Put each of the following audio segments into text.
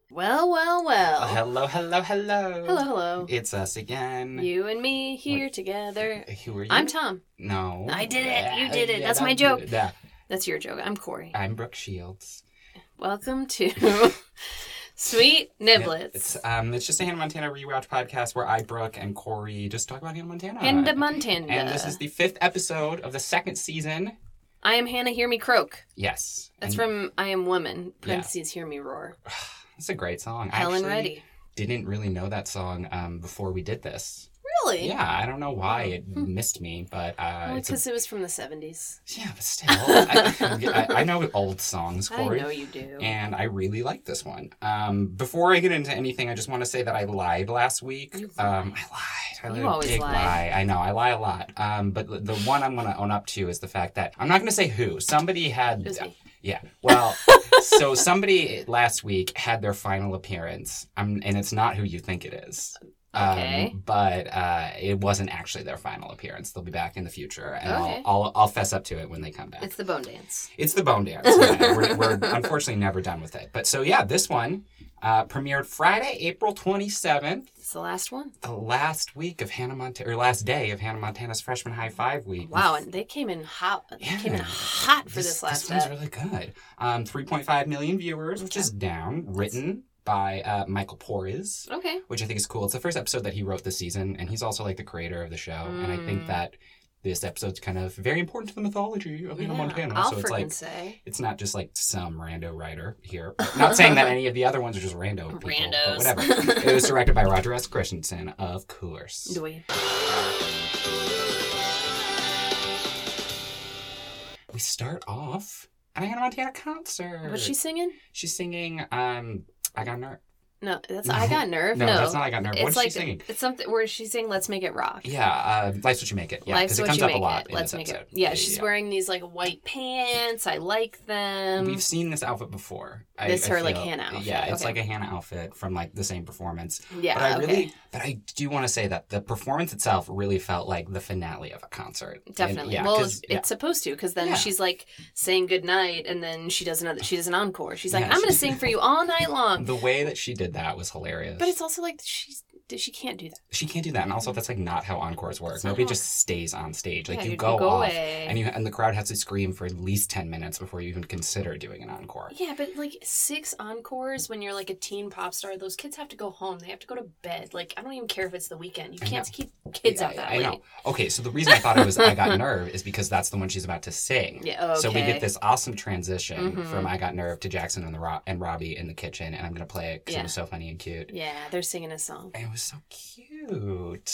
Well, well, well. Hello. Hello, hello. It's us again. You and me here together. Who are you? I'm Tom. No. I did it. You did it. Yeah, That's my joke. Yeah. That's your joke. I'm Corey. I'm Brooke Shields. Welcome to Sweet Niblets. It's just a Hannah Montana rewatch podcast where I, Brooke, and Corey just talk about Hannah Montana. Hannah Montana. And this is the 5th episode of the 2nd season. I am Hannah, hear me croak. Yes. That's from I Am Woman, parentheses, hear me roar. It's a great song. Helen I Reddy. Didn't really know that song before we did this. Really? Yeah, I don't know why it missed me, but... because it was from the 70s. Yeah, but still. I know old songs, Corey. I know you do. And I really like this one. Before I get into anything, I just want to say that I lied last week. I lied. I You always big lie. I know, I lie a lot. But the one I'm going to own up to is the fact that... I'm not going to say who. Somebody had... It was me. Yeah, well, so somebody last week had their final appearance, and it's not who you think it is. Okay. But it wasn't actually their final appearance. They'll be back in the future, and Okay. I'll fess up to it when they come back. It's the bone dance. It's the bone dance. Yeah. we're unfortunately never done with it. But so yeah, this one premiered Friday, April 27th. It's the last one. The last week of last day of Hannah Montana's Freshman High 5 week. Wow, and they came in hot. They came in hot for this last This one's step. really good. 3.5 million viewers, which is down. Written by Michael Porres. Okay. Which I think is cool. It's the first episode that he wrote this season, and he's also like the creator of the show. And I think that this episode's kind of very important to the mythology of Hannah Montana. I'll So it's like say. it's not just like some rando writer here. Not saying that any of the other ones are just rando people, Randos. but whatever. It was directed by Roger S. Christensen, of course. Do we? We start off at a Hannah Montana concert. What's she singing? She's singing I Got Nerve. No, that's I Got Nerve. No, that's not I Got Nerve. It's What's like, she singing? It's something where she's saying "Let's Make It Rock." Yeah, Life's What You Make It. Yeah, Life's because it what comes you up make a lot it. in Let's this make episode. it. Yeah, she's wearing these like white pants. I like them. We've seen this outfit before. This I her like feel. Hannah outfit. Yeah, it's okay. like a Hannah outfit from like the same performance. Yeah, But I do want to say that the performance itself really felt like the finale of a concert. Definitely. And, well, it's supposed to, because then Yeah. she's like saying goodnight, and then she does an encore. She's like, Yeah, I'm going to sing for you all night long. The way that she did that was hilarious. But it's also like she can't do that. She can't do that, and also that's like not how encores work. That's not Nobody how- just stays on stage. Like Yeah, you you go go off, away. and the crowd has to scream for at least 10 minutes before you even consider doing an encore. Yeah, but like 6 encores when you're like a teen pop star, those kids have to go home. They have to go to bed. Like, I don't even care if it's the weekend. You can't keep kids out that I late. know. Okay, so the reason I thought it was I Got Nerve is because that's the one she's about to sing. Yeah, okay. So we get this awesome transition from I Got Nerve to Jackson and Robbie in the kitchen, and I'm going to play it because it was so funny and cute. Yeah, they're singing a song. And it was so cute.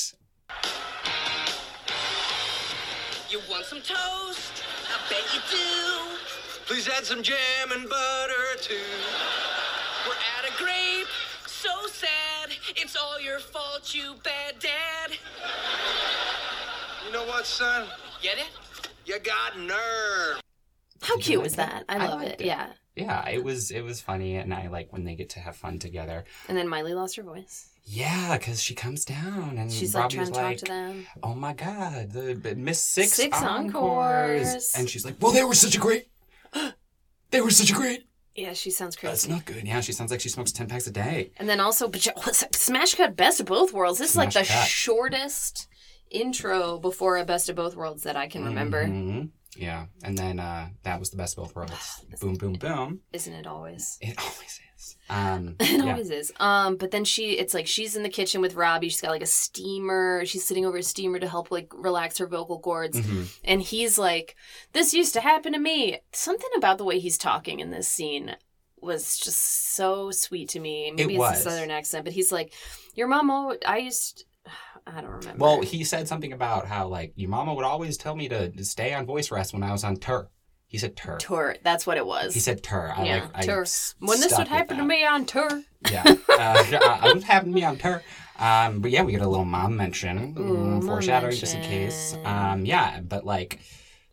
You want some toast? I bet you do. Please add some jam and butter too. We're at a grape, so sad. It's all your fault, you bad dad. You know what, son? Get it? You got nerve. How cute was that? I love liked it. Yeah. Yeah, it was funny, and I like when they get to have fun together. And then Miley lost her voice. Yeah, because she comes down and She's like Robbie's trying to like, talk to them. "Oh my God, the Miss Six 6 encores. And she's like, "Well, they were such a great. They were such a great." Yeah, she sounds crazy. That's not good. Yeah, she sounds like she smokes 10 packs a day. And then also, Smash Cut Best of Both Worlds. This is like the Smash Cut. shortest intro before a Best of Both Worlds that I can remember. Mhm. Yeah, and then that was the best of both worlds. Boom, boom, boom. Isn't it always? It always is. It always is. But then it's like she's in the kitchen with Robbie. She's got like a steamer. She's sitting over a steamer to help like relax her vocal cords. And he's like, "This used to happen to me." Something about the way he's talking in this scene was just so sweet to me. Maybe it's a southern accent, but he's like, "Your mama, I don't remember." Well, he said something about how, like, your mama would always tell me to stay on voice rest when I was on tour. He said tour. Tour. That's what it was. He said tour. Tour. When this would happen to me on tour. Yeah. It would happen to me on tour. But yeah, we get a little mom mention. Foreshadowing just in case. Yeah, but like,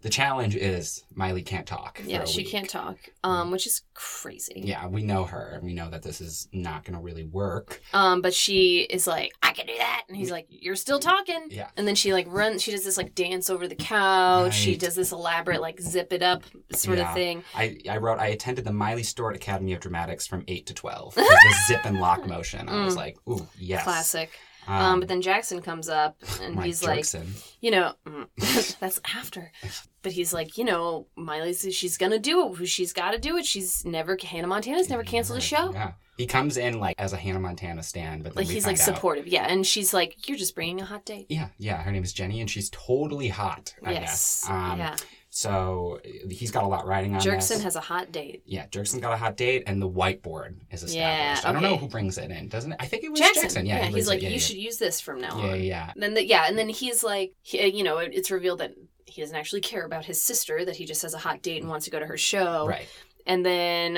The challenge is Miley can't talk. Yeah, she can't talk, which is crazy. Yeah, we know her. We know that this is not going to really work. But she is like, I can do that. And he's like, you're still talking. Yeah. And then she like runs, she does this like dance over the couch. Right. She does this elaborate like zip it up sort of thing. I wrote, I attended the Miley Stewart Academy of Dramatics from 8 to 12. The zip and lock motion. I was like, ooh, yes. Classic. But then Jackson comes up and Mike he's Jerkson. like, that's after. But he's like, Miley says she's going to do it. She's got to do it. Hannah Montana's never canceled a show. Yeah. He comes in like as a Hannah Montana stan, but then Like he's like supportive. Yeah. And she's like, you're just bringing a hot date. Yeah. Her name is Jenny and she's totally hot, I guess. Yeah. So he's got a lot riding on this. Jerkson has a hot date. Yeah, Jerkson got a hot date, and the whiteboard is established. Yeah, I don't know okay. who brings it in, doesn't it? I think it was Jackson. Yeah, He's like, you should use this from now on. Yeah. And then he's like, it's revealed that he doesn't actually care about his sister, that he just has a hot date and wants to go to her show. Right. And then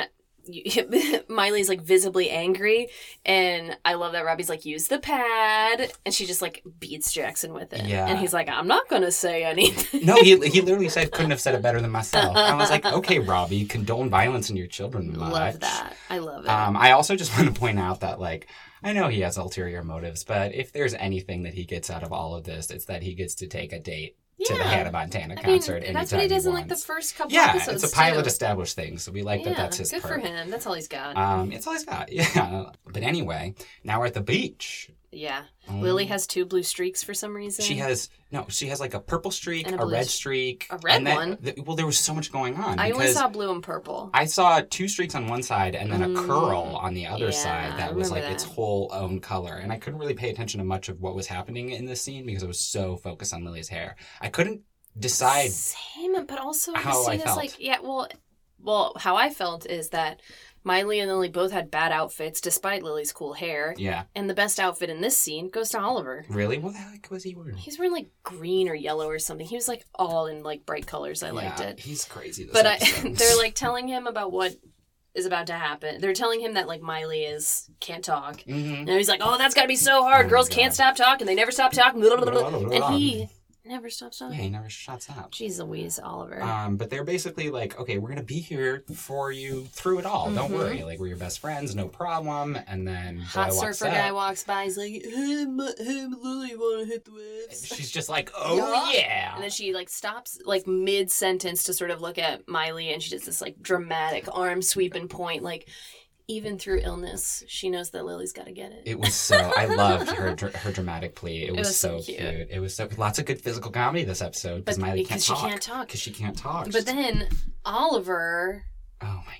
Miley's like visibly angry, and I love that Robbie's like, use the pad, and she just like beats Jackson with it. Yeah. And he's like, I'm not gonna say anything. No, he literally said, couldn't have said it better than myself. I was like, okay, Robbie, condone violence in your children much. Love that. I love it. I also just want to point out that, like, I know he has ulterior motives, but if there's anything that he gets out of all of this, it's that he gets to take a date to the Hannah Montana concert. That's what he does in like the first couple Yeah, episodes. it's a pilot too. established thing, so we like that that's his good perk. for him. That's all he's got. It's all he's got, yeah. But anyway, now we're at the beach. Yeah. Lily has 2 blue streaks for some reason. She has like a purple streak, And a red streak. A red and then, one? Well, there was so much going on. I only because saw blue and purple. I saw 2 streaks on one side and then a curl on the other Yeah, side I that was like remember its that. whole own color. And I couldn't really pay attention to much of what was happening in this scene because I was so focused on Lily's hair. I couldn't decide Same, but also how the I scene is felt. like, well, how I felt is that Miley and Lily both had bad outfits despite Lily's cool hair. Yeah. And the best outfit in this scene goes to Oliver. Really? What the heck was he wearing? He's wearing like green or yellow or something. He was like all in like bright colors. I liked it. He's crazy. This But episode. they're like telling him about what is about to happen. They're telling him that like Miley can't talk. Mm-hmm. And he's like, oh, that's got to be so hard. Oh, Girls God. can't stop talking. They never stop talking. And he never stops talking. Yeah, he never shuts up. Jeez Louise, Oliver. But they're basically like, okay, we're gonna be here for you through it all. Don't worry, like we're your best friends, no problem. And then Hot boy walks surfer guy up. walks by. He's like, hey, Lily, want to hit the waves? She's just like, oh yeah. And then she like stops like mid sentence to sort of look at Miley, and she does this like dramatic arm sweep and point, like. Even through illness, she knows that Lily's got to get it. It was so. I loved her dramatic plea. It was so cute. It was so lots of good physical comedy this episode because Miley can't talk. She can't talk. Because she can't talk. But then Oliver, oh my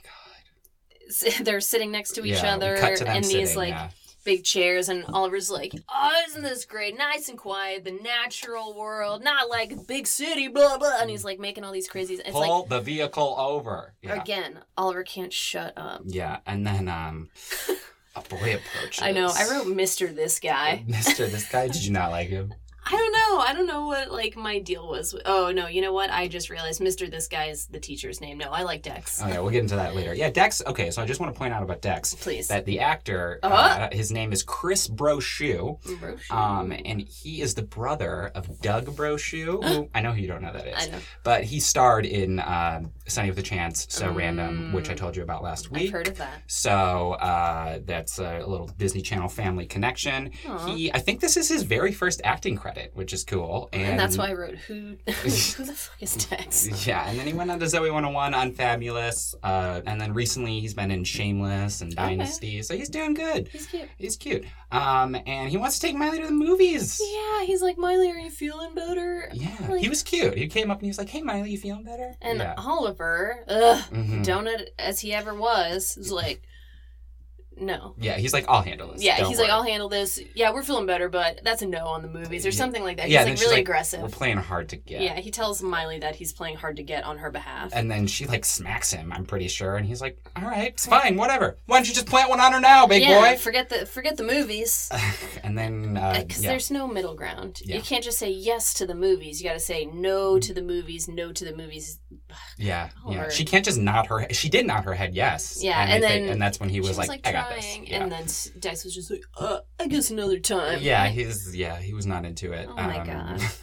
god, they're sitting next to each yeah, other we cut to them in sitting, these like yeah. big chairs, and Oliver's like, "Oh, isn't this great? Nice and quiet, the natural world, not like big city, blah blah." And he's like making all these crazy. It's Pull like the vehicle over. Yeah. again, Oliver can't shut up. Yeah, and then a boy approaches. I know. I wrote Mr. This guy. Mr. This guy. Did you not like him? I don't know. I don't know what like my deal was. Oh no, you know what? I just realized Mr. This guy is the teacher's name. No, I like Dex. Oh yeah, we'll get into that later. Yeah, Dex. Okay, so I just want to point out about Dex. Please. That the actor, his name is Chris Brochu. And he is the brother of Doug Brochu. Who I know who you don't know that is. I know. But he starred in Sunny with a Chance, So Random, which I told you about last week. I've heard of that. So that's a little Disney Channel family connection. I think this is his very first acting credit, which is cool. And that's why I wrote, who the fuck is Dex? Yeah, and then he went on to Zoe 101 Unfabulous. And then recently he's been in Shameless and Dynasty. So he's doing good. He's cute. He's cute. And he wants to take Miley to the movies. Yeah, he's like, Miley, are you feeling better? Yeah, Like- he was cute. He came up and he was like, hey, Miley, you feeling better? And yeah. Oliver, Mhm. donut as he ever was like, no. Yeah, he's like, I'll handle this. Yeah, Don't he's worry. like, I'll handle this. Yeah, we're feeling better, but that's a no on the movies or something like that. He's Yeah, and like then she's really like, aggressive. We're playing hard to get. Yeah, he tells Miley that he's playing hard to get on her behalf. And then she like smacks him, I'm pretty sure, and he's like, all right, it's fine, whatever. Why don't you just plant one on her now, big boy? forget the movies. And then, Because yeah. there's no middle ground. Yeah. You can't just say yes to the movies. You got to say no to the movies, no to the movies. Yeah, yeah. Oliver. She can't just nod her head. She did nod her head, yes. Yeah, and and I think- then and that's when he was She was like, like I got this. trying, Yeah. and then Dex was just like, I guess another time. Yeah, he was not into it. Oh my God.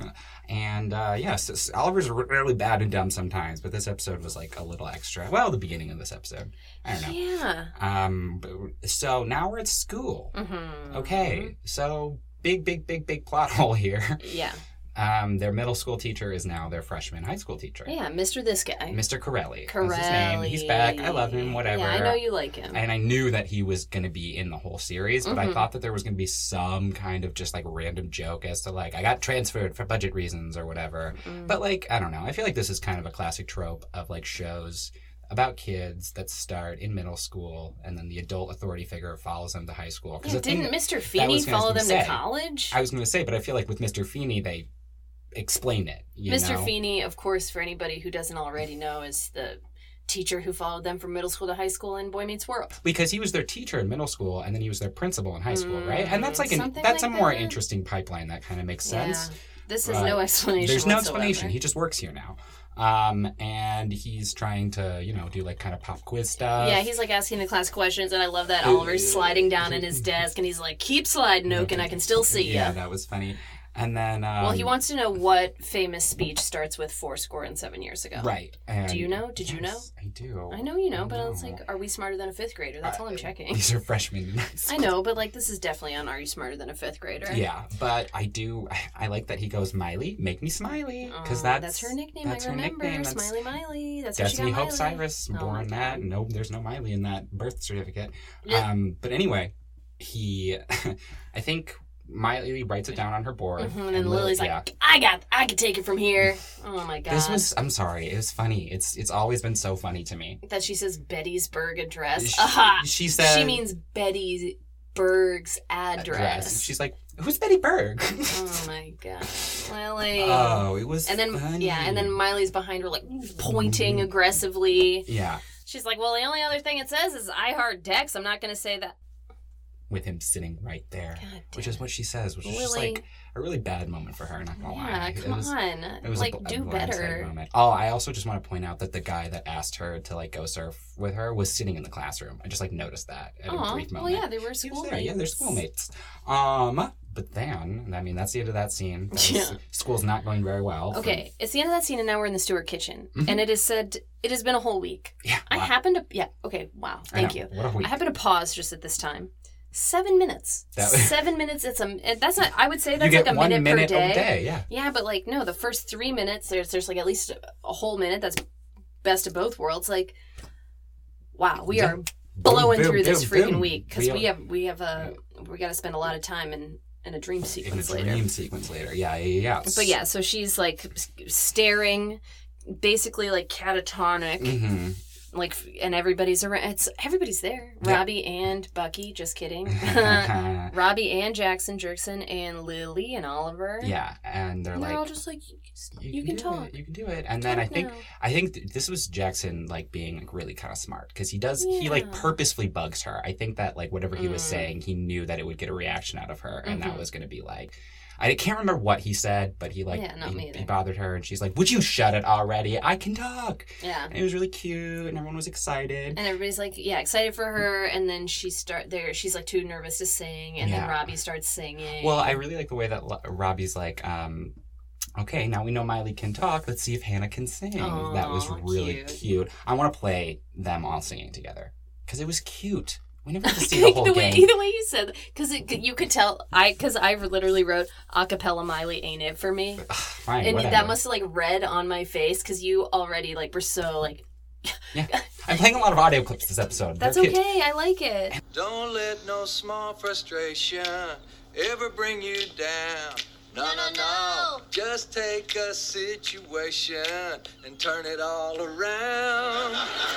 And yes, Oliver's really bad and dumb sometimes, but this episode was like a little extra. Well, the beginning of this episode. I don't know. Yeah. So now we're at school. Mm-hmm. Okay. So big plot hole here. Yeah. Their middle school teacher is now their freshman high school teacher. Yeah, Mr. This guy. Mr. Corelli. Corelli. That's his name. He's back. I love him, whatever. Yeah, I know you like him. And I knew that he was going to be in the whole series, but I thought that there was going to be some kind of just like random joke as to like, I got transferred for budget reasons or whatever. But like, I don't know. I feel like this is kind of a classic trope of like shows about kids that start in middle school and then the adult authority figure follows them to high school. Yeah, didn't Mr. Feeney follow them to college? I was going to say, but I feel like with Mr. Feeney, they explain it. Mr. Feeney, of course, for anybody who doesn't already know, is the teacher who followed them from middle school to high school in Boy Meets World. Because he was their teacher in middle school and then he was their principal in high school, right? And that's like that's a more interesting pipeline that kind of makes sense. Yeah. This is no explanation. There's no whatsoever. explanation. He just works here now. And he's trying to, do like kind of pop quiz stuff. Yeah, he's like asking the class questions, and I love that Oliver's sliding down in his desk, and he's like, "Keep sliding, Oak, and I can still see you." Yeah, that was funny. And then, well, he wants to know what famous speech starts with 7 years ago. Right. And do you know? Did you know? I do. I know you know, but it's like, are we smarter than a fifth grader? That's all I'm checking. These are freshmen. I know, but like, this is definitely on Are You Smarter Than a Fifth Grader? Yeah, but I like that he goes, Miley, make me smiley. Because that's her nickname, that's I remember. Her nickname. Smiley Miley. That's Destiny what she Hope got Cyrus, born that. No, there's no Miley in that birth certificate. But anyway, I think Miley writes it down on her board. And then Lily's like, I can take it from here. Oh my God. I'm sorry, it was funny. It's always been so funny to me. That she says Bettysburg address. She said... She means Betty Berg's address. She's like, who's Betty Berg? Oh my God. Lily. Oh, it was funny. And then Miley's behind her like pointing aggressively. Yeah. She's like, well, the only other thing it says is I heart Dex. I'm not going to say that. With him sitting right there, which is what she says, which is just like a really bad moment for her. Not gonna lie. Yeah, come on. It was like, do better. Moment. Oh, I also just want to point out that the guy that asked her to like go surf with her was sitting in the classroom. I just like noticed that at a brief moment. Well, yeah, they were schoolmates. Yeah, they're schoolmates. But then, I mean, that's the end of that scene. School's not going very well. Okay, it's the end of that scene, and now we're in the Stewart kitchen, and it is said it has been a whole week. Yeah, I happen to. Yeah. Okay. Wow. Thank you. What a week. I happen to pause just at this time. 7 minutes. 7 minutes. That's not. I would say that's like a minute per day. Yeah. Yeah, but like no, the first 3 minutes. There's like at least a whole minute. That's best of both worlds. Like, wow, we are blowing through this freaking week because we got to spend a lot of time in a dream sequence later. Yeah. But yeah, so she's like staring, basically like catatonic. Mm-hmm. Like, and everybody's around. Everybody's there. Yeah. Robbie and Bucky. Just kidding. Robbie and Jackson Jerkson and Lily and Oliver. Yeah, and they're like, all just like, you can talk. You can do it. And then I think this was Jackson like being like really kind of smart because he like purposefully bugs her. I think that like whatever he was saying, he knew that it would get a reaction out of her, and that was going to be like. I can't remember what he said, but he he bothered her, and she's like, "Would you shut it already? I can talk." Yeah, and it was really cute, and everyone was excited. And everybody's like, excited for her. And then she's like too nervous to sing, and then Robbie starts singing. Well, I really like the way that Robbie's like, okay, now we know Miley can talk. Let's see if Hannah can sing. Aww, that was really cute. I want to play them all singing together because it was cute. We never got to see the whole game. Either way you said, because you could tell, because I literally wrote acapella Miley ain't it for me. Fine, and whatever. that must have like read on my face because you already like were so like. Yeah, I'm playing a lot of audio clips this episode. That's okay. I like it. Don't let no small frustration ever bring you down. No. Just take a situation and turn it all around.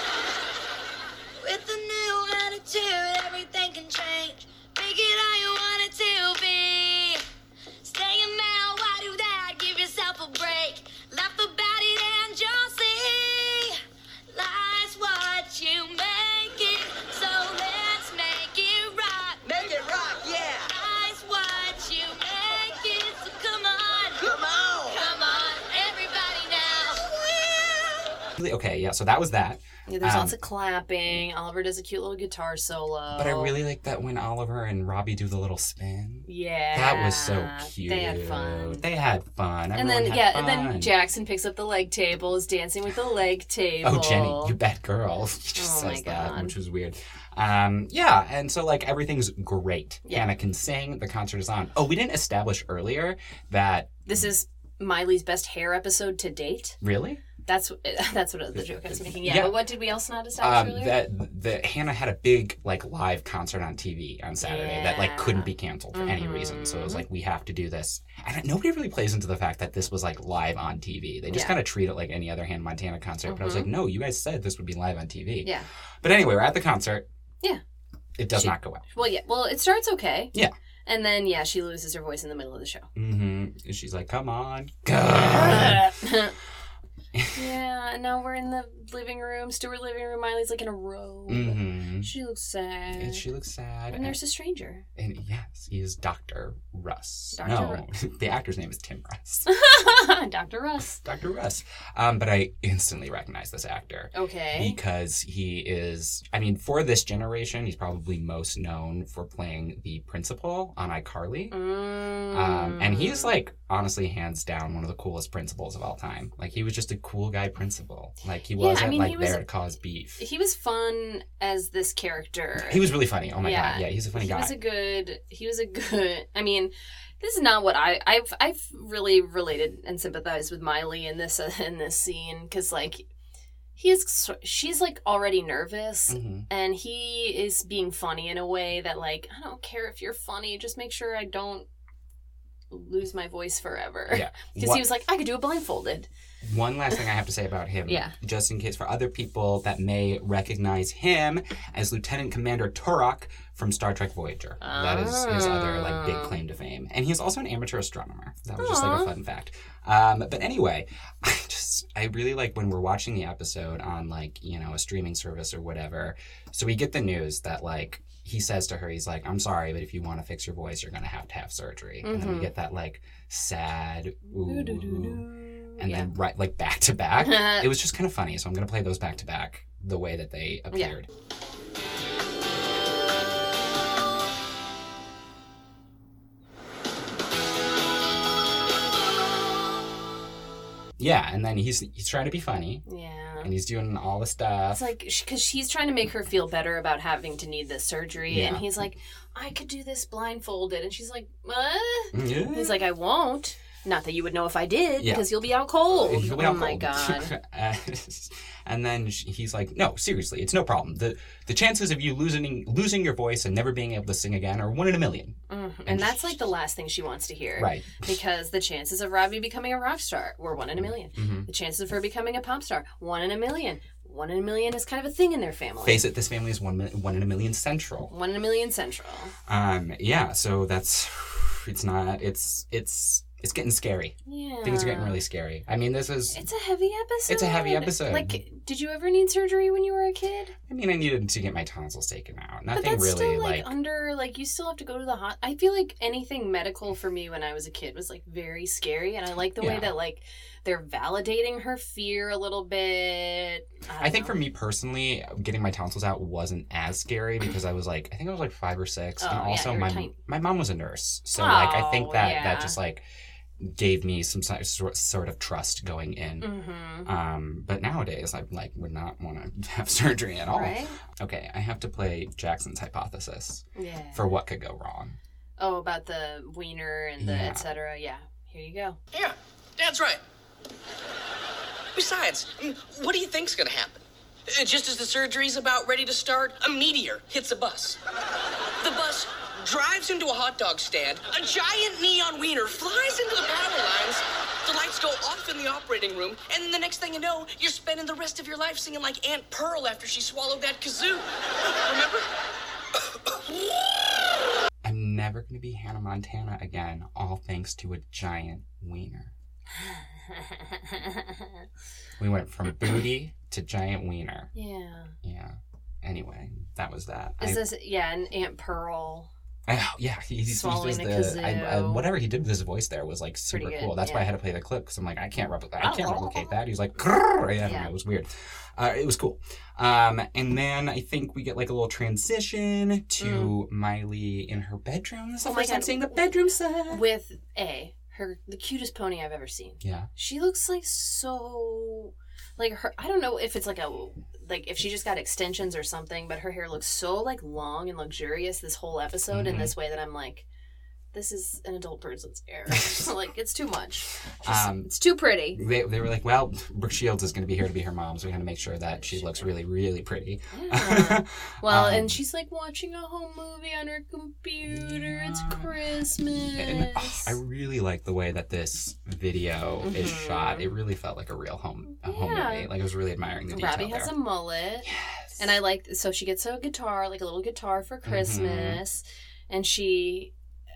With a new attitude, everything can change. Make it how you want it to be. Staying mad, why do that? Give yourself a break. Laugh about it and you'll see. Life's what you make it, so let's make it rock. Make it rock, yeah. Life's what you make it, so come on. Come on, everybody now. Okay, yeah, so that was that. Yeah, there's lots of clapping. Oliver does a cute little guitar solo. But I really like that when Oliver and Robbie do the little spin. Yeah. That was so cute. They had fun. And then Jackson picks up the leg table, is dancing with the leg table. Oh, Jenny, you bad girl. She just says that, which was weird. Yeah, and so, like, everything's great. Yeah. Hannah can sing. The concert is on. Oh, we didn't establish earlier that... This is Miley's best hair episode to date. Really? That's what the joke I was making. Yeah, but what did we else not establish earlier? That Hannah had a big, like, live concert on TV on Saturday that, like, couldn't be canceled for any reason. So it was like, we have to do this. And nobody really plays into the fact that this was, like, live on TV. They just kind of treat it like any other Hannah Montana concert. But I was like, no, you guys said this would be live on TV. Yeah. But anyway, we're at the concert. Yeah. It does not go well. Well, yeah. Well, it starts okay. Yeah. And then, she loses her voice in the middle of the show. Mm-hmm. And she's like, come on. Yeah, and now we're in the living room, Stewart living room. Miley's like in a robe. Mm-hmm. She looks sad. And there's a stranger. And yes, he is Dr. Russ. Russ. The actor's name is Tim Russ. Dr. Russ. Dr. Russ. But I instantly recognize this actor. Okay. Because he is, for this generation, he's probably most known for playing the principal on iCarly. And he's, like, honestly, hands down, one of the coolest principals of all time. Like, he was just a cool guy principal. Like, he wasn't there to cause beef. He was fun as this character. He was really funny. Oh my god, yeah, he's a funny guy. He was a good. This is not what I've really related and sympathized with Miley in this scene because like she's like already nervous and he is being funny in a way that like I don't care if you're funny, just make sure I don't lose my voice forever. Yeah, because he was like I could do it blindfolded. One last thing I have to say about him, just in case for other people that may recognize him as Lieutenant Commander Turok from Star Trek Voyager. That is his other like big claim to fame. And he's also an amateur astronomer. That was just like a fun fact. But anyway, I really like when we're watching the episode on like, a streaming service or whatever. So we get the news that like, he says to her, he's like, I'm sorry, but if you want to fix your voice, you're going to have surgery. And then we get that like sad, ooh. And then right like back to back. It was just kind of funny. So I'm going to play those back to back the way that they appeared. Yeah, and then he's trying to be funny. Yeah. And he's doing all the stuff. It's like, because she's trying to make her feel better about having to need this surgery. Yeah. And he's like, I could do this blindfolded. And she's like, what? Yeah. He's like, I won't. Not that you would know if I did, because you'll be out cold. You'll be out cold. God. And then he's like, no, seriously, it's no problem. The chances of you losing your voice and never being able to sing again are 1 in a million. Mm-hmm. And that's like the last thing she wants to hear. Right. Because the chances of Robbie becoming a rock star were 1 in a million. Mm-hmm. The chances of her becoming a pop star, 1 in a million. 1 in a million is kind of a thing in their family. Face it, this family is 1 in a million central. 1 in a million central. Yeah, so it's getting scary. Yeah. Things are getting really scary. It's a heavy episode. It's a heavy episode. Like, did you ever need surgery when you were a kid? I needed to get my tonsils taken out. Nothing but that's really still you still have to go to the I feel like anything medical for me when I was a kid was like very scary, and I like the way that like they're validating her fear a little bit. I think for me personally, getting my tonsils out wasn't as scary because I was like 5 or 6, and also my mom was a nurse, so I think that just like gave me some sort of trust going in. Mm-hmm. But nowadays, I would not want to have surgery at all. Right? Okay, I have to play Jackson's hypothesis for what could go wrong. Oh, about the wiener and the et cetera. Yeah, here you go. Yeah, Dad's right. Besides, what do you think's gonna happen? Just as the surgery's about ready to start, a meteor hits a bus. The bus drives into a hot dog stand, a giant neon wiener flies into the power lines, the lights go off in the operating room, and the next thing you know, you're spending the rest of your life singing like Aunt Pearl after she swallowed that kazoo. Remember? I'm never going to be Hannah Montana again, all thanks to a giant wiener. We went from booty to giant wiener. Yeah. Yeah. Anyway, that was that. Is this, an Aunt Pearl Yeah, he Swallowing does the kazoo. whatever he did with his voice there was like super Pretty good, cool. That's why I yeah. had to play the clip because I'm like, I can't replicate that. He was like, "Grrr." I don't know, it was weird. It was cool. And then I think we get like a little transition to Miley in her bedroom. This is the Oh my first time God. seeing the bedroom set. With the cutest pony I've ever seen. Yeah. She looks like so, like her. I don't know if it's like if she just got extensions or something, but her hair looks so like long and luxurious this whole episode in this way that I'm like, this is an adult person's hair. Like, it's too much. It's too pretty. They were like, well, Brooke Shields is going to be here to be her mom, so we got to make sure that she looks really, really pretty. Yeah. Well, and she's like watching a home movie on her computer. It's Christmas. And I really like the way that this video is shot. It really felt like a real home movie. Like, I was really admiring the detail Robbie has a mullet. Yes. And I like, so she gets a guitar, like a little guitar for Christmas. And she's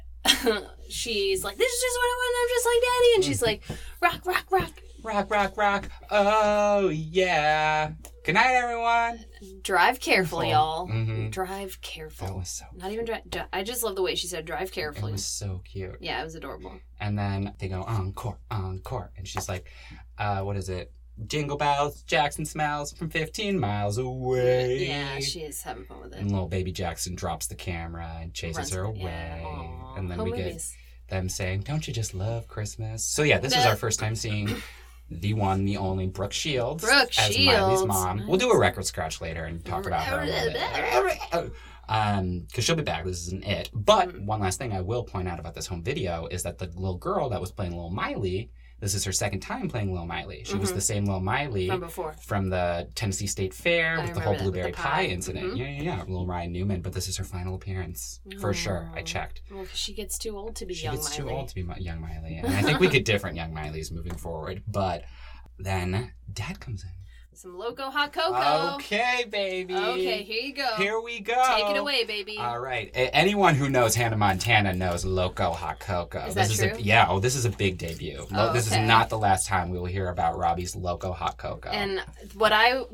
like, this is just what I want, I'm just like Daddy. And she's like, rock, rock, rock. Rock, rock, rock. Oh, yeah. Good night, everyone. Drive carefully, y'all. Mhm. Drive carefully. That was so Not even drive. I just love the way she said drive It carefully. was so cute. Yeah, it was adorable. And then they go, encore, encore. And she's like, what is it? Jingle bells, Jackson smells from 15 miles away. Yeah, she is having fun with it. And little baby Jackson drops the camera and chases Runs her with- away. yeah, aw. And then Home we get movies. them saying, don't you just love Christmas? So yeah, this is our first time seeing the one, the only Brooke Shields Brooke as Shields. Miley's mom. We'll do a record scratch later and talk about her a little bit. Because she'll be back. This isn't it. But one last thing I will point out about this home video is that the little girl that was playing Little Miley, this is her second time playing Little Miley. She was the same Little Miley From before. from the Tennessee State Fair I with the whole remember that, with blueberry the pie pie. incident. Yeah. Little Ryan Newman. But this is her final appearance. For sure. I checked. Well, 'cause she gets too old to be She young gets Miley. too old to be young Miley. And I think we get different young Mileys moving forward. But then Dad comes in. Some Loco Hot Cocoa. Okay, baby. Okay, here you go. Here we go. Take it away, baby. All right. Anyone who knows Hannah Montana knows Loco Hot Cocoa. Is that true? This is a big debut. Oh, this is okay. not the last time we will hear about Robbie's Loco Hot Cocoa. And I'm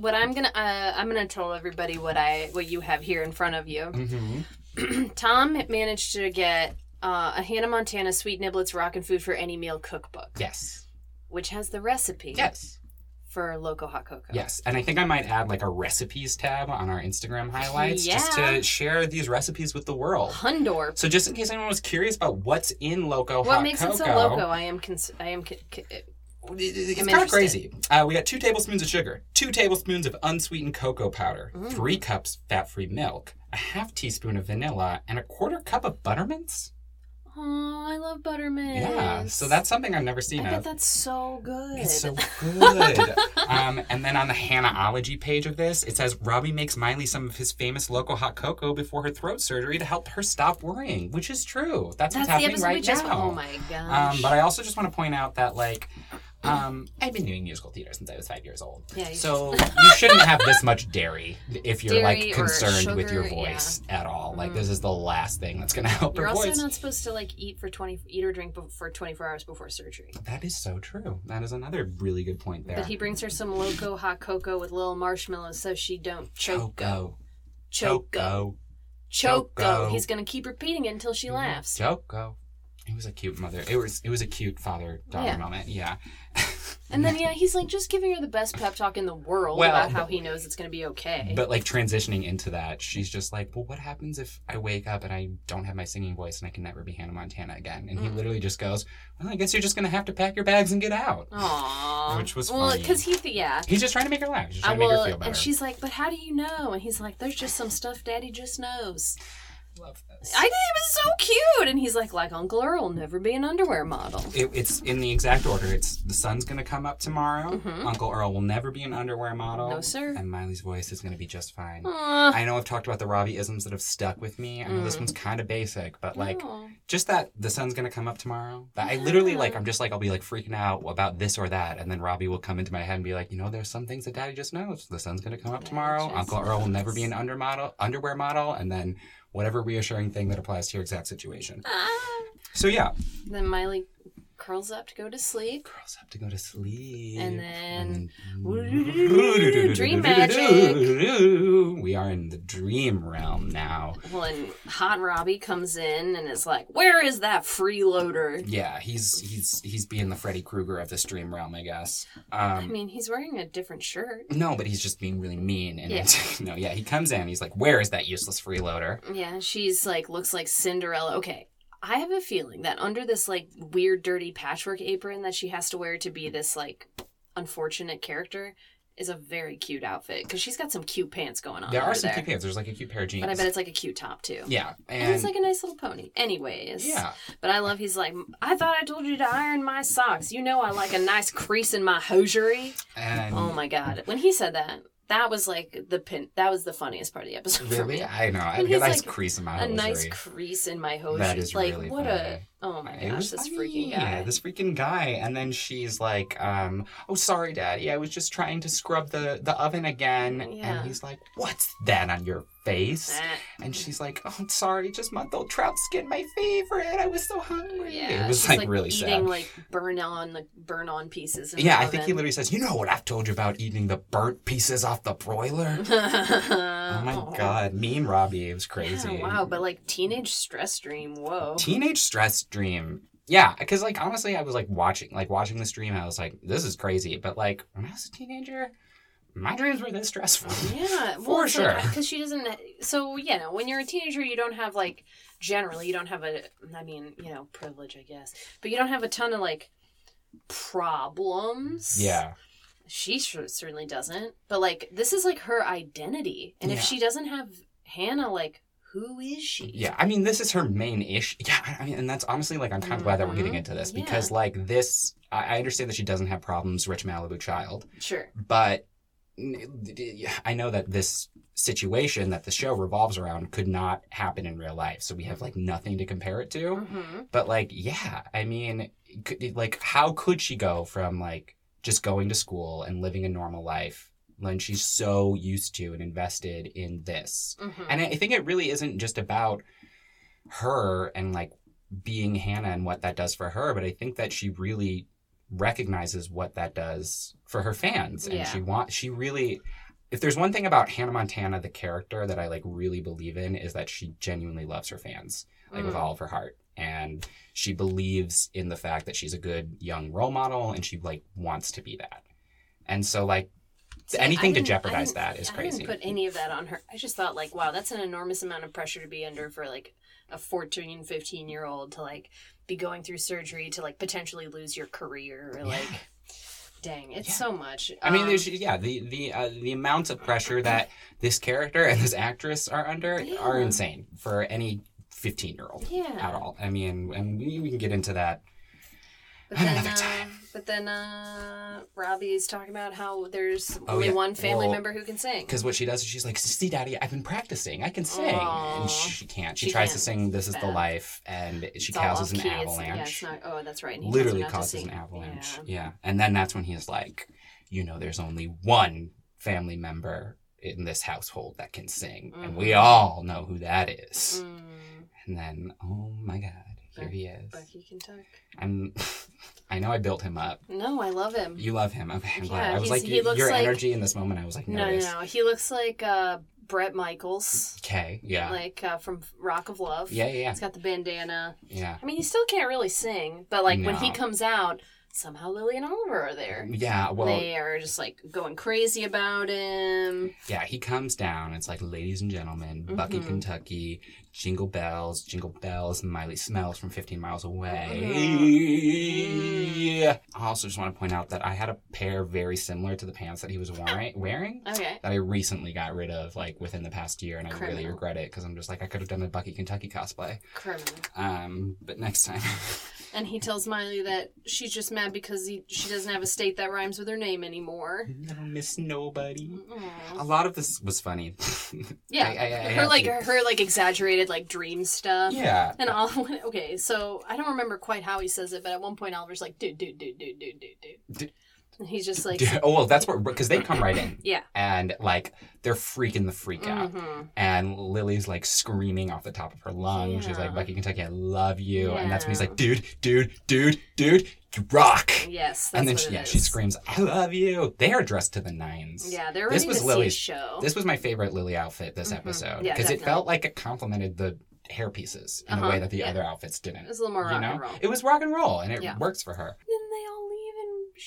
gonna tell everybody what you have here in front of you. Mm-hmm. Tom managed to get a Hannah Montana Sweet Niblets Rockin' Food for Any Meal cookbook, Yes. which has the recipe Yes. for Loco Hot Cocoa. Yes. And I think I might add like a recipes tab on our Instagram highlights just Yeah. to share these recipes with the world. Hundorp. So just in case anyone was curious about what's in Loco What Hot makes Cocoa. it so loco? It's I'm kind of interested. crazy. We got 2 tablespoons of sugar, 2 tablespoons of unsweetened cocoa powder, 3 cups fat-free milk, a half teaspoon of vanilla, and a 1/4 cup of buttermints. Oh, I love buttermints. Yeah, so that's something I've never seen I bet of. that's so good. It's so good. And then on the Hannahology page of this, it says Robbie makes Miley some of his famous Loco Hot Cocoa before her throat surgery to help her stop worrying, which is true. That's what's the happening episode right we just. now. Oh my gosh. But I also just want to point out that, like, I've been doing musical theater since I was 5 years old. Yeah, you So you shouldn't have this much dairy if you're, Dairy like, or concerned with your sugar, voice at all. Like, this is the last thing that's going to help You're her also voice. not supposed to like eat or drink for 24 hours before surgery. That is so true. That is another really good point there. But he brings her some Loco Hot Cocoa with little marshmallows so she don't choco. Choco. Choco. He's gonna keep repeating it until she laughs. Choco. It was a cute mother. It was a cute father-daughter moment. Yeah. And then he's like just giving her the best pep talk in the world Well, about how he knows it's gonna be okay. But like transitioning into that, she's just like, well, what happens if I wake up and I don't have my singing voice and I can never be Hannah Montana again? And he literally just goes, well, I guess you're just going to have to pack your bags and get out. Aww. Which was well, funny. because he's just trying to make her laugh. He's just trying to make her feel better. And she's like, but how do you know? And he's like, there's just some stuff Daddy just knows. Love this. I think it was so cute. And he's like Uncle Earl, never be an underwear model. It's in the exact order. It's the sun's going to come up tomorrow. Uncle Earl will never be an underwear model. No, sir. And Miley's voice is going to be just fine. Aw. I know I've talked about the Robbie-isms that have stuck with me. I know this one's kind of basic, but like No. just that the sun's going to come up tomorrow. That I literally I'm just like, I'll be like freaking out about this or that. And then Robbie will come into my head and be like, there's some things that Daddy just knows. The sun's going to come up tomorrow. just Uncle Earl will never be an underwear model. And then whatever reassuring thing that applies to your exact situation. So yeah. Then Miley curls up to go to sleep. Girls have to go to sleep. And then Dream dream magic. We are in the dream realm now. Well, and Hot Robbie comes in and is like, "Where is that freeloader?" Yeah, he's being the Freddy Krueger of this dream realm, I guess. I mean, he's wearing a different shirt. No, but he's just being really mean. And Yeah. he comes in, he's like, "Where is that useless freeloader?" Yeah, she's like, looks like Cinderella. Okay, I have a feeling that under this like weird, dirty patchwork apron that she has to wear to be this like unfortunate character is a very cute outfit because she's got some cute pants going on. There are some cute pants. There's like a cute pair of jeans. But I bet it's like a cute top too. Yeah. And it's like a nice little pony. Anyways. Yeah. But I love he's like, "I thought I told you to iron my socks. You know I like a nice crease in my hosiery." And Oh my God. When he said that, that was like that was the funniest part of the episode for really? me. I know. I And have a he's nice like, crease in my A hosiery. nice crease in my hosiery. That is like, really what funny. oh my It gosh, was this funny. freaking guy. Yeah, this freaking guy. And then she's like, "Oh, sorry, Daddy. I was just trying to scrub the oven again." Yeah. And he's like, "What's that on your face?" Eh. And she's like, "Oh, sorry, just month-old trout skin, my favorite. I was so hungry." Yeah, It was she's, like really eating sad. like burn on pieces. In Yeah, the I think he oven. literally says, "You know what I've told you about eating the burnt pieces off the broiler?" Oh my God, mean Robbie. It was crazy. Yeah, wow, but like teenage stress dream. Whoa. Teenage stress dream. Yeah, because like honestly, I was like watching the stream. I was like, this is crazy. But like when I was a teenager, my dreams were this stressful. Yeah, For sure. Because she doesn't. So when you're a teenager, you don't have like generally you don't have privilege, I guess, but you don't have a ton of like problems. Yeah. She certainly doesn't. But like this is like her identity, and if Yeah. she doesn't have Hannah, like who is she? Yeah, I mean, this is her main issue. Yeah, I mean, and that's honestly, like, I'm kind of glad that we're getting into this because, like, this, I understand that she doesn't have problems, rich Malibu child, Sure. but I know that this situation that the show revolves around could not happen in real life, so we have, like, nothing to compare it to, Mm-hmm. but, like, yeah, I mean, like, how could she go from, like, just going to school and living a normal life when she's so used to and invested in this? Mm-hmm. And I think it really isn't just about her and like being Hannah and what that does for her, but I think that she really recognizes what that does for her fans. And she really, if there's one thing about Hannah Montana, the character that I like really believe in is that she genuinely loves her fans, like with all of her heart. And she believes in the fact that she's a good young role model and she like wants to be that. And so like, anything to jeopardize that is crazy. I didn't put any of that on her. I just thought, like, wow, that's an enormous amount of pressure to be under for, like, a 14, 15-year-old to, like, be going through surgery to, like, potentially lose your career. Or, like, dang, it's so much. I mean, there's, the amounts of pressure that this character and this actress are under are insane for any 15-year-old at all. I mean, and we can get into that. But then Robbie's talking about how there's only one family member who can sing. Because what she does is she's like, "See, Daddy, I've been practicing. I can sing." And she can't. She tries to sing This Is the Life, and she causes an avalanche. That's right. And he Literally tells her not to causes sing. an avalanche. Yeah. And then that's when he's like, there's only one family member in this household that can sing. And we all know who that is. And then, oh my God. Here he is. Bucky Kentuck. I know I built him up. No, I love him. You love him. Okay, I'm glad. Yeah, I was like, he looks your like- energy in this moment, I was like, No. He looks like Bret Michaels. Okay, yeah. Like from Rock of Love. Yeah. He's got the bandana. Yeah. I mean, he still can't really sing, but like when he No. comes out, somehow Lily and Oliver are there. Yeah, well... They are just like going crazy about him. Yeah, he comes down. It's like, ladies and gentlemen, Bucky, Kentucky, jingle bells, Miley Smells from 15 Miles Away. I also just want to point out that I had a pair very similar to the pants that he was wearing. Okay. That I recently got rid of, like, within the past year, and I really Criminal. regret it, because I'm just like, I could have done a Bucky, Kentucky cosplay. Criminal. But next time. And he tells Miley that she's just mad because she doesn't have a state that rhymes with her name anymore. No, Miss Nobody. Aww. A lot of this was funny. Yeah, I her have to- exaggerated like dream stuff. Yeah. And okay, so I don't remember quite how he says it, but at one point Oliver's like, dude. And he's just like... Oh, well, that's what... Because they come right in. Yeah. And, like, they're freaking the freak out. And Lily's, like, screaming off the top of her lungs. Yeah. She's like, Bucky Kentucky, I love you. Yeah. And that's when he's like, dude, you rock. Yes, that's And then what it is. she screams, I love you. They are dressed to the nines. Yeah, they're ready to see a show. This was my favorite Lily outfit this episode. Yeah, Because it definitely. felt like it complemented the hair pieces in a way that the other outfits didn't. It was a little more rock and roll. It was rock and roll, and it works for her. Then they all leave,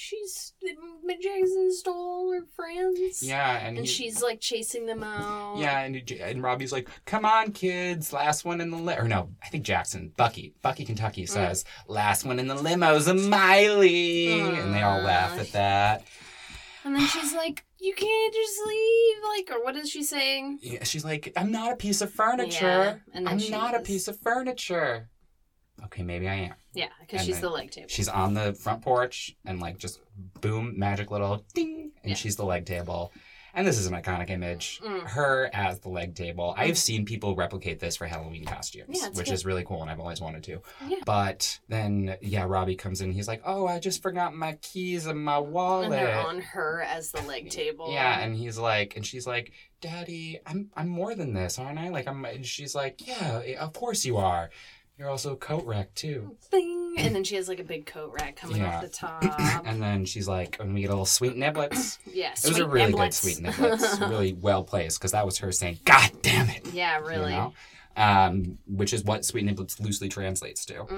and Jackson stole her friends. Yeah, and she's like chasing them out. Yeah, and Robbie's like, "Come on, kids, last one in the or no, I think Bucky Kentucky says, "Last one in the limo's a Miley," and they all laugh at that. And then she's like, "You can't just leave," like, or what is she saying? Yeah, she's like, "I'm not a piece of furniture. Yeah, and then I'm not a piece of furniture." Okay, maybe I am. Yeah, because she's the leg table. She's on the front porch and like just boom, magic little ding, and she's the leg table. And this is an iconic image. Her as the leg table. I have seen people replicate this for Halloween costumes, which is really cool, and I've always wanted to. Yeah. But then, Robbie comes in. He's like, "Oh, I just forgot my keys and my wallet." And they're on her as the leg table. Yeah, and he's like, and she's like, "Daddy, I'm more than this, aren't I?" Like, and she's like, "Yeah, of course you are. You're also a coat rack, too." Bing! And then she has, like, a big coat rack coming off the top. And then she's like, and we get a little sweet niblets. Yes, it was a really good sweet niblets. Really well placed, because that was her saying, "God damn it!" Yeah, really. You know? Which is what sweet niblets loosely translates to.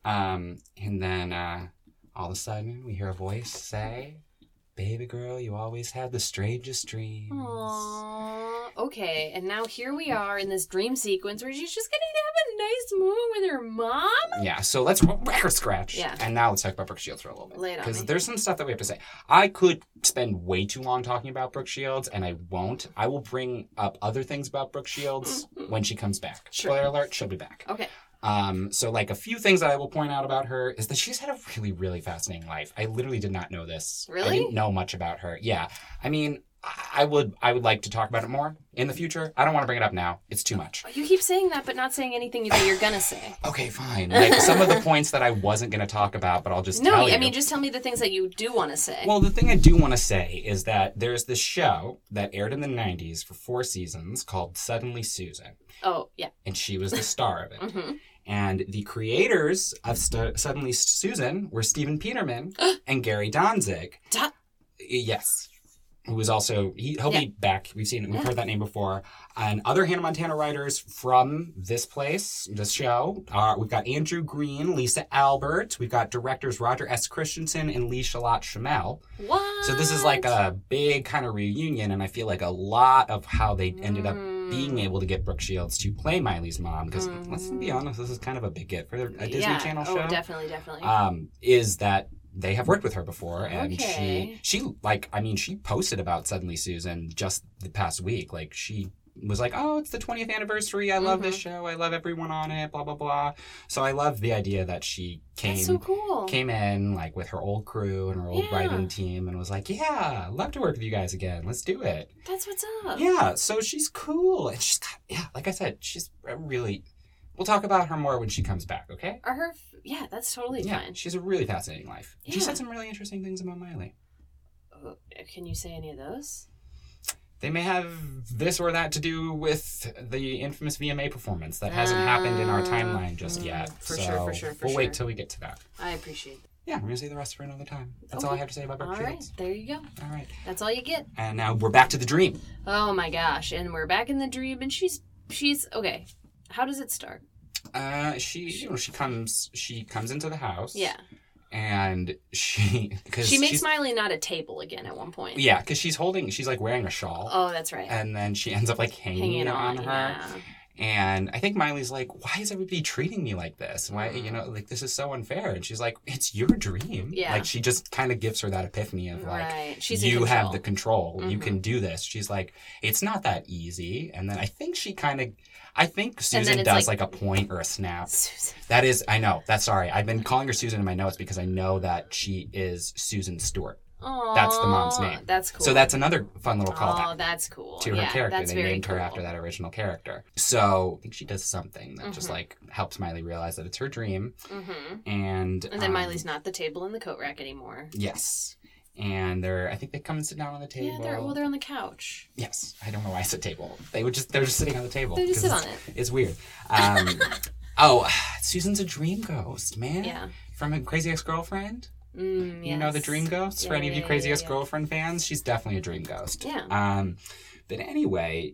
And then all of a sudden, we hear a voice say, "Baby girl, you always had the strangest dreams." Aww. Okay, and now here we are in this dream sequence where she's just gonna have a nice moment with her mom. Yeah, so let's record scratch. Yeah. And now let's talk about Brooke Shields for a little bit. Lay it on Because me. there's some stuff that we have to say. I could spend way too long talking about Brooke Shields, and I won't. I will bring up other things about Brooke Shields when she comes back. Sure. Spoiler alert, she'll be back. Okay. So like a few things that I will point out about her is that she's had a really, really fascinating life. I literally did not know this. Really? I didn't know much about her. Yeah. I mean, I would like to talk about it more in the future. I don't want to bring it up now. It's too much. You keep saying that, but not saying anything that you're gonna say. Okay, fine. Like some of the points that I wasn't going to talk about, but I'll just tell you. No, I mean, just tell me the things that you do want to say. Well, the thing I do want to say is that there's this show that aired in the 90s for 4 seasons called Suddenly Susan. Oh, yeah. And she was the star of it. And the creators of Suddenly Susan were Steven Peterman and Gary Danzig. Yes. Who was also, he'll be back. We've heard that name before. And other Hannah Montana writers from this show, we've got Andrew Green, Lisa Albert. We've got directors Roger S. Christensen and Lee Shalat Shamel. What? So this is like a big kind of reunion, and I feel like a lot of how they ended up being able to get Brooke Shields to play Miley's mom, because let's be honest, this is kind of a big get for a Disney Channel show. Oh, definitely. Is that they have worked with her before, and she posted about Suddenly Susan just the past week. Like, she was like, "Oh, it's the 20th anniversary. I love this show. I love everyone on it, blah, blah, blah." So I love the idea that she came in like with her old crew and her old writing team and was like, "Yeah, I'd love to work with you guys again. Let's do it." That's what's up. Yeah, so she's cool. And she's got, like I said, she's really... We'll talk about her more when she comes back, okay? That's totally fine. She's a really fascinating life. Yeah. She said some really interesting things about Miley. Can you say any of those? They may have this or that to do with the infamous VMA performance that hasn't happened in our timeline just yet. For sure. We'll wait till we get to that. I appreciate that. Yeah, we're going to say the rest for another time. That's all I have to say about Brooke All right, Shields. there you go. All right. That's all you get. And now we're back to the dream. Oh my gosh, and we're back in the dream, and she's okay. How does it start? She comes into the house. Yeah. And she makes Miley not a table again at one point. Yeah, because she's like wearing a shawl. Oh, that's right. And then she ends up like hanging on her. Yeah. And I think Miley's like, "Why is everybody treating me like this? Why, this is so unfair." And she's like, "It's your dream." Yeah. Like, she just kind of gives her that epiphany of like, right. She's you in control. have the control. You can do this. She's like, "It's not that easy." And then I think Susan does like a point or a snap. Susan. That is, I know. Sorry. I've been calling her Susan in my notes because I know that she is Susan Stewart. Aww, that's the mom's name. That's cool. So that's another fun little callback. Oh, that's cool. To her character. That's They very named her cool. after that original character. So I think she does something that just like helps Miley realize that it's her dream. And then Miley's not the table in the coat rack anymore. Yes. and I think they come and sit down on the table. Yeah, they're on the couch. Yes, I don't know why I said table. They're just sitting on the table. They just sit on it. It's weird. Susan's a dream ghost, man. Yeah. From a Crazy Ex-Girlfriend. Yes. You know the dream ghosts? For any of you Crazy Ex-Girlfriend fans, she's definitely a dream ghost. Yeah. But anyway,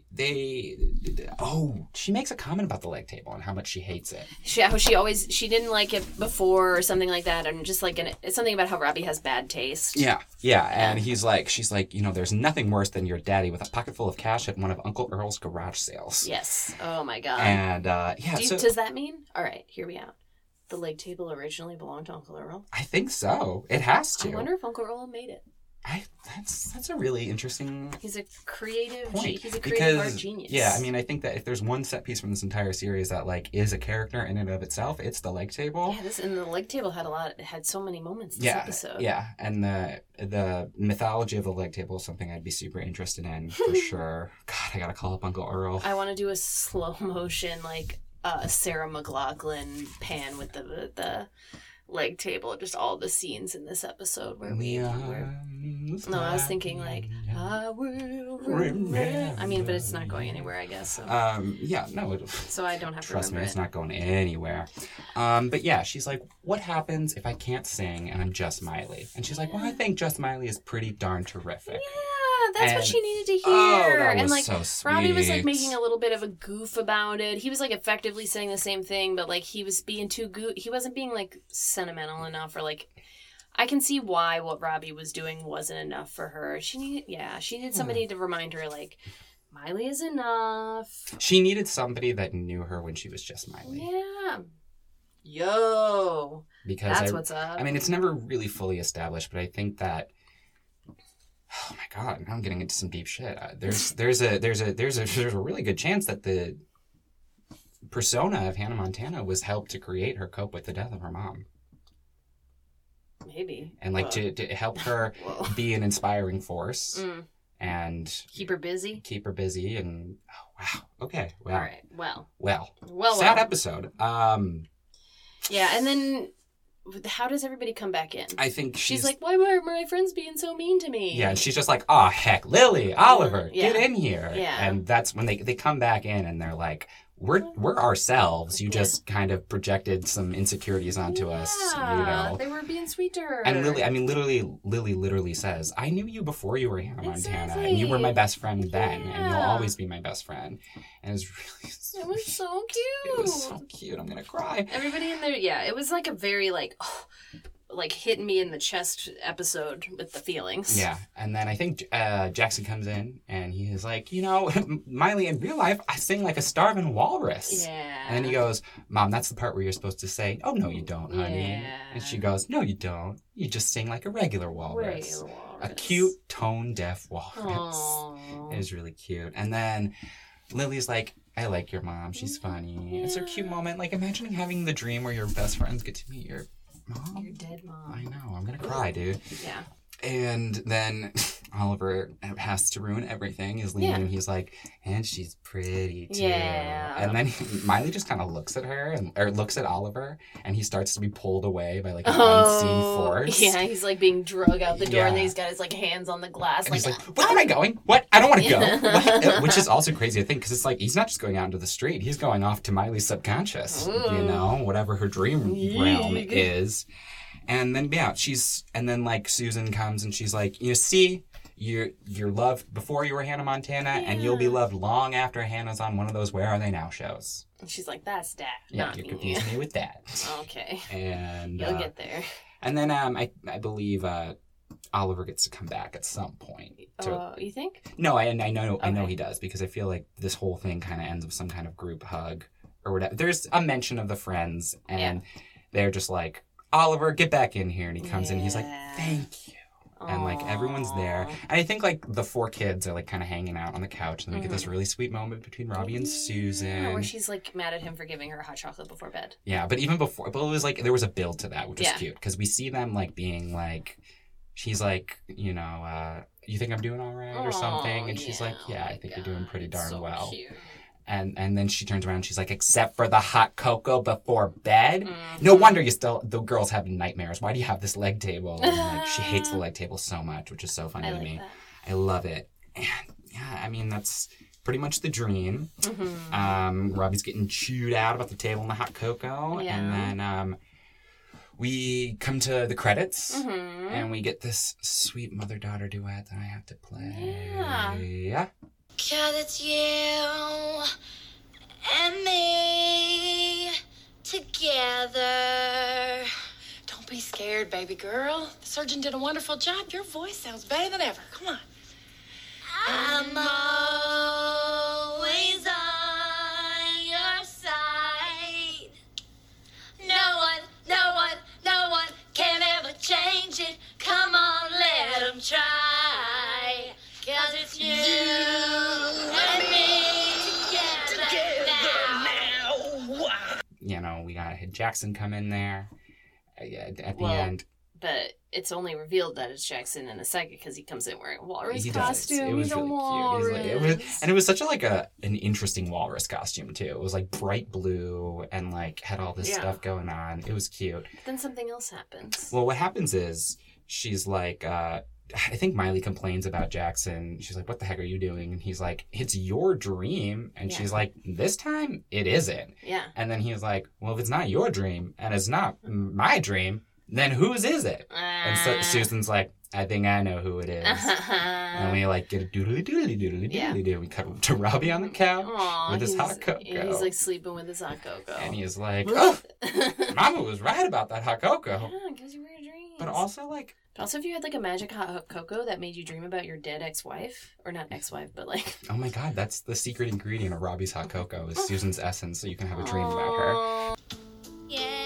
she makes a comment about the leg table and how much she hates it. She didn't like it before or something like that, and just like it's something about how Robbie has bad taste. Yeah, and she's like, there's nothing worse than your daddy with a pocket full of cash at one of Uncle Earl's garage sales. Yes. Oh my God. And does that mean? All right, hear me out. The leg table originally belonged to Uncle Earl? I think so. It has to. I wonder if Uncle Earl made it. That's a really interesting. He's a creative. Point. He's a creative art genius. Yeah, I mean, I think that if there's one set piece from this entire series that like is a character in and of itself, it's the leg table. Yeah, and the leg table had so many moments this episode. Yeah, and the mythology of the leg table is something I'd be super interested in for sure. God, I gotta call up Uncle Earl. I want to do a slow motion like Sarah McLachlan pan with the leg table, just all the scenes in this episode where No, I was thinking like I will remember. I mean, but it's not going anywhere, I guess. So. So I don't have to trust me, remember it's not going anywhere. But yeah, she's like, what happens if I can't sing and I'm just Miley? And she's like, well, I think just Miley is pretty darn terrific. Yeah, that's what she needed to hear. Oh, that was and like so sweet. Robbie was like making a little bit of a goof about it. He was like effectively saying the same thing, but like he was being too he wasn't being like sentimental enough, or like I can see why what Robbie was doing wasn't enough for her. She needed somebody to remind her like Miley is enough. She needed somebody that knew her when she was just Miley. Yeah. Yo. Because that's what's up. I mean, it's never really fully established, but I think that. Oh my God! Now I'm getting into some deep shit. There's a really good chance that the persona of Hannah Montana was helped to create her cope with the death of her mom. Maybe. And like to help her be an inspiring force and keep her busy. And wow. Okay. Well. All right. Well. Sad episode. Yeah, and then how does everybody come back in? I think she's like, why were my friends being so mean to me? Yeah, and she's just like, oh heck, Lily, Oliver, get in here. Yeah. And that's when they come back in and they're like, we're ourselves. You just kind of projected some insecurities onto us, you know. They were being sweet to her. And Lily literally says, I knew you before you were Hannah Montana, and you were my best friend then, and you'll always be my best friend. And it was really it was so cute. It was so cute. I'm gonna cry. Everybody in there, it was like a very like hitting me in the chest episode with the feelings. Yeah, and then I think Jackson comes in and he is like, Miley, in real life, I sing like a starving walrus. Yeah. And then he goes, Mom, that's the part where you're supposed to say, oh, no, you don't, honey. Yeah. And she goes, no, you don't. You just sing like a regular walrus. A cute, tone-deaf walrus. Aww. It was really cute. And then Lily's like, I like your mom. She's funny. Yeah. It's a cute moment. Like, imagining having the dream where your best friends get to meet your mom. Your dead mom. I know. I'm going to cry, dude. Yeah. And then Oliver has to ruin everything. He's leaving and he's like, and she's pretty too. Yeah. And then Miley just kind of looks at her or looks at Oliver, and he starts to be pulled away by like an unseen force. Yeah, he's like being drug out the door, and then he's got his like hands on the glass. And he's like, where am I going? What? I don't want to go. Which is also crazy to think, because it's like he's not just going out into the street. He's going off to Miley's subconscious, whatever her dream realm is. And then like Susan comes and she's like, see, you're loved before you were Hannah Montana, and you'll be loved long after Hannah's on one of those Where Are They Now shows. And she's like, that's Dad. Yeah, you confused me with that. Okay. And you'll get there. And then I believe Oliver gets to come back at some point. You think? No, I know he does, because I feel like this whole thing kind of ends with some kind of group hug or whatever. There's a mention of the friends, and they're just like, Oliver, get back in here. And he comes in, he's like, thank you. And like everyone's there. And I think like the four kids are like kind of hanging out on the couch, and then we get this really sweet moment between Robbie and Susan. Where she's like mad at him for giving her hot chocolate before bed. Yeah, but even before, but it was like there was a build to that, which was cute, because we see them like being like, she's like, you think I'm doing all right or something? And she's like, yeah, I think you're doing pretty darn well. Cute. And then she turns around and she's like, except for the hot cocoa before bed? No wonder the girls have nightmares. Why do you have this leg table? And like, she hates the leg table so much, which is so funny to me. I love it. And yeah, I mean, that's pretty much the dream. Robbie's getting chewed out about the table and the hot cocoa. Yeah. And then we come to the credits and we get this sweet mother-daughter duet that I have to play. Yeah. 'Cause it's you and me together. Don't be scared, baby girl. The surgeon did a wonderful job. Your voice sounds better than ever. Come on. I'm always on your side. No one can ever change it. Come on, let them try. 'Cause it's you and me together now. You know, we got Jackson come in there at the end. But it's only revealed that it's Jackson in a second because he comes in wearing a walrus He costume. does. It was He's really a walrus. cute. It was such an interesting walrus costume too. It was like bright blue and like had all this stuff going on. It was cute. But then something else happens. Well, what happens is she's like, I think Miley complains about Jackson. She's like, what the heck are you doing? And he's like, it's your dream. And she's like, this time it isn't. Yeah. And then he's like, well, if it's not your dream and it's not my dream, then whose is it? And so Susan's like, I think I know who it is. And we like get a doodly doodly doodly doodly doo. We cut to Robbie on the couch with his hot cocoa. He's like sleeping with his hot cocoa. And he's like, oh, Mama was right about that hot cocoa. Yeah, it gives you weird dreams. But also like... But also if you had like a magic hot cocoa that made you dream about your dead ex-wife, or not ex-wife, but like... Oh my God, that's the secret ingredient of Robbie's hot cocoa is Susan's essence, so you can have a dream about her. Yeah.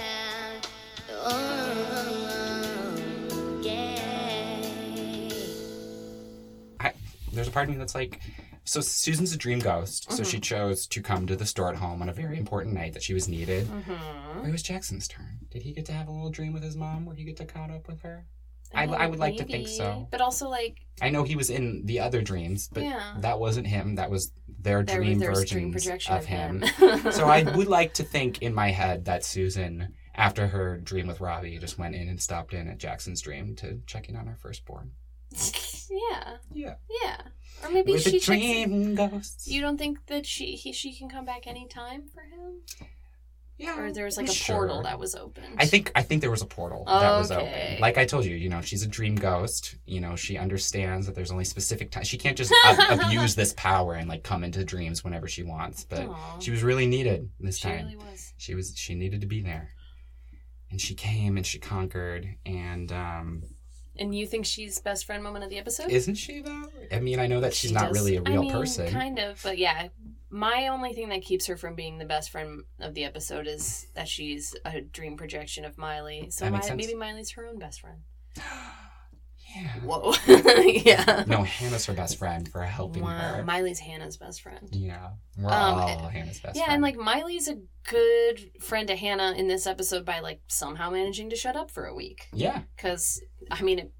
There's a part of me that's like, so Susan's a dream ghost, so she chose to come to the store at home on a very important night that she was needed. Where was Jackson's turn? Did he get to have a little dream with his mom where he get to caught up with her? I would like to think so. But also like... I know he was in the other dreams, but that wasn't him. That was their dream versions of him. So I would like to think in my head that Susan, after her dream with Robbie, just went in and stopped in at Jackson's dream to check in on her firstborn. Yeah. Or maybe We're she the dream ghosts. You don't think that she can come back anytime for him? Yeah. Or there was like a portal that was opened. I think there was a portal that was open. Like I told you, you know, she's a dream ghost. You know, she understands that there's only specific time. She can't just abuse this power and like come into dreams whenever she wants. But she was really needed this time. She really was. She needed to be there. And she came and she conquered and And you think she's best friend moment of the episode? Isn't she, though? I mean, I know that she's not really a real person. Kind of, but yeah. My only thing that keeps her from being the best friend of the episode is that she's a dream projection of Miley. So maybe Miley's her own best friend. Yeah. Whoa. Yeah. No, Hannah's her best friend for helping her. Miley's Hannah's best friend. Yeah. We're all Hannah's best friend. Yeah, and like Miley's a good friend to Hannah in this episode by like somehow managing to shut up for a week. Yeah. Because, I mean,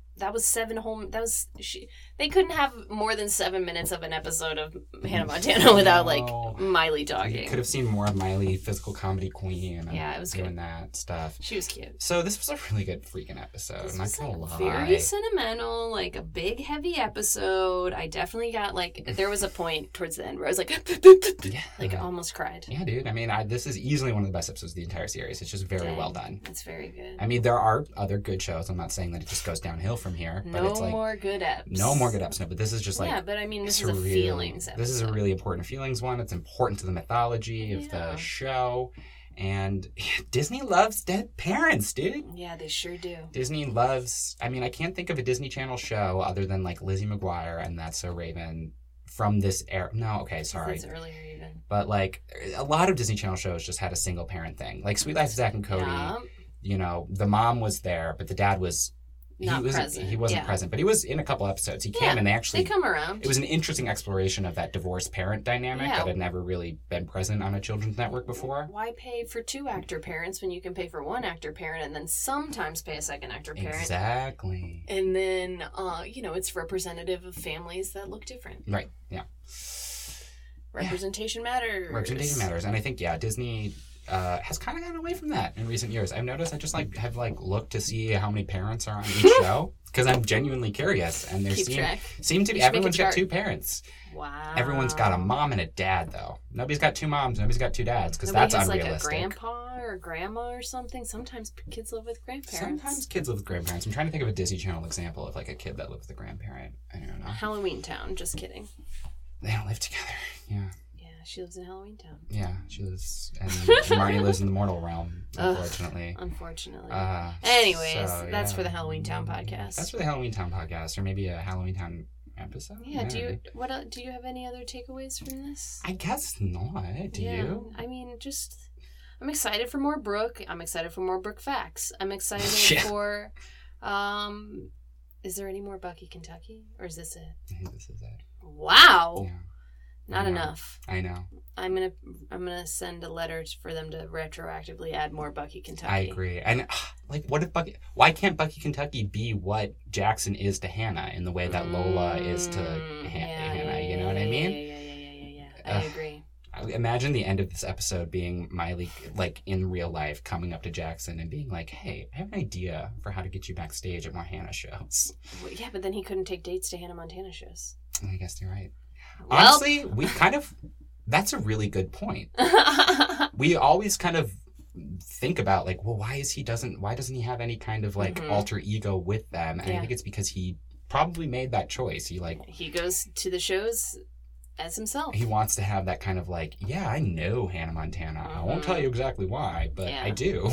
they couldn't have more than 7 minutes of an episode of Hannah Montana without like Miley talking. You could have seen more of Miley, physical comedy queen. Yeah, it was doing good. That stuff. She was cute. So this was a really good freaking episode. I'm not gonna lie. Very sentimental, like a big heavy episode. I definitely got like there was a point towards the end where I was like, like I almost cried. Yeah, dude. I mean, this is easily one of the best episodes of the entire series. It's just very well done. It's very good. I mean, there are other good shows. I'm not saying that it just goes downhill from here. But it's like, more good eps. No more good eps. No, but this is just like... Yeah, but I mean, this is a feelings episode. This is a really important feelings one. It's important to the mythology of the show. And Disney loves dead parents, dude. Yeah, they sure do. Disney loves... I mean, I can't think of a Disney Channel show other than like Lizzie McGuire and That's So Raven from this era. No, okay, sorry. It's earlier even. But like, a lot of Disney Channel shows just had a single parent thing. Like Sweet Life of Zack and Cody, you know, the mom was there, but the dad was... He wasn't present, but he was in a couple episodes. He came and they come around. It was an interesting exploration of that divorced parent dynamic that had never really been present on a children's network before. Why pay for 2 actor parents when you can pay for 1 actor parent and then sometimes pay a second actor parent? Exactly. And then, you know, it's representative of families that look different. Right, yeah. Representation matters. Representation matters. And I think, Disney has kind of gotten away from that in recent years. I've noticed I just have looked to see how many parents are on each show because I'm genuinely curious. And there seem to be, everyone's got 2 parents. Wow. Everyone's got a mom and a dad, though. Nobody's got 2 moms. Nobody's got 2 dads because that's unrealistic. Like a grandpa or grandma or something. Sometimes kids live with grandparents. Sometimes kids live with grandparents. I'm trying to think of a Disney Channel example of like a kid that lived with a grandparent. I don't know. Halloween Town. Just kidding. They don't live together. Yeah. Yeah, she lives in Halloween Town. Yeah, she lives, and Marty lives in the mortal realm. Unfortunately. Anyways, that's for the Halloween Town podcast. That's for the Halloween Town podcast, or maybe a Halloween Town episode. Yeah. Do you have any other takeaways from this? I guess not. Do you? I mean, I'm excited for more Brooke. I'm excited for more Brooke facts. I'm excited for. Is there any more Bucky Kentucky, or is this it? I think this is it. Wow. Yeah. Not enough. I know. I'm gonna send a letter for them to retroactively add more Bucky Kentucky. I agree. And what if why can't Bucky Kentucky be what Jackson is to Hannah in the way that Lola is to Hannah? You know what I mean? Yeah. I agree. Imagine the end of this episode being Miley, like in real life, coming up to Jackson and being like, "Hey, I have an idea for how to get you backstage at more Hannah shows." Well, yeah, but then he couldn't take dates to Hannah Montana shows. I guess you're right. Well, honestly, that's a really good point. We always kind of think about like, well, why doesn't he have any kind of like alter ego with them? And I think it's because he probably made that choice. He goes to the shows as himself. He wants to have that kind of like, yeah, I know Hannah Montana. I won't tell you exactly why, but I do.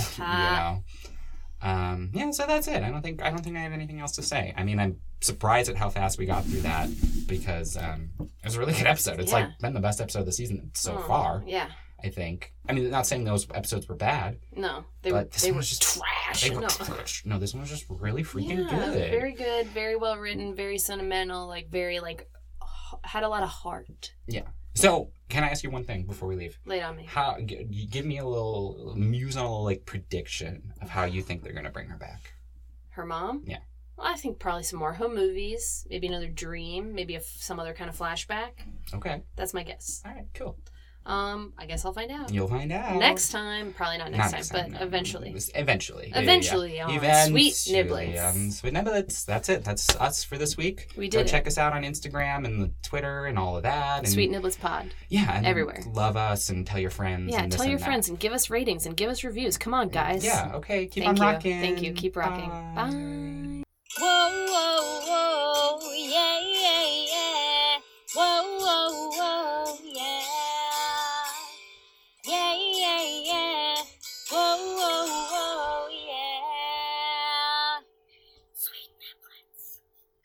So that's it. I don't think I have anything else to say. I mean, I'm surprised at how fast we got through that because it was a really good episode. It's been the best episode of the season so far. Yeah. I think. I mean, not saying those episodes were bad. No, they were just trash. No, this one was just really freaking good. Very good, very well written, very sentimental, had a lot of heart. Yeah. So, can I ask you one thing before we leave? Lay it on me. Give me a little musonal prediction of how you think they're going to bring her back. Her mom? Yeah. Well, I think probably some more home movies, maybe another dream, maybe some other kind of flashback. Okay. That's my guess. All right, cool. I guess I'll find out. You'll find out. Next time. Probably not next time, but eventually. Eventually. On Sweet Niblets. Sweet Niblets. That's it. That's us for this week. We did. Go check us out on Instagram and Twitter and all of that. And, Sweet Niblets Pod. Yeah. And everywhere. Love us and tell your friends. Yeah, tell your friends and give us ratings and give us reviews. Come on, guys. Yeah, okay. Keep on rocking. Thank you. Keep rocking. Bye.